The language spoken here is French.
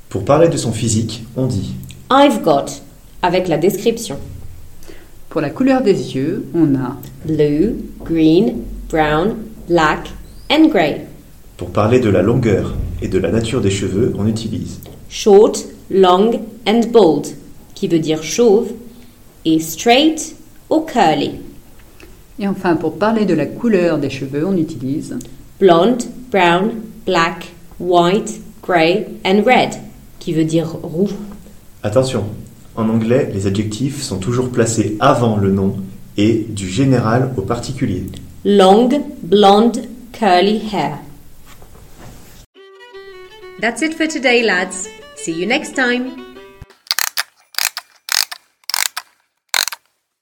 Pour parler de son physique, on dit I've got, avec la description. Pour la couleur des yeux, on a Blue, green, brown, black and grey. Pour parler de la longueur et de la nature des cheveux, on utilise Short, long and bald, qui veut dire chauve, et straight ou curly. Et enfin, pour parler de la couleur des cheveux, on utilise Blonde, brown, black, white, grey and red, qui veut dire roux. Attention, en anglais, les adjectifs sont toujours placés avant le nom et du général au particulier. Long, blonde, curly hair. That's it for today, lads. See you next time.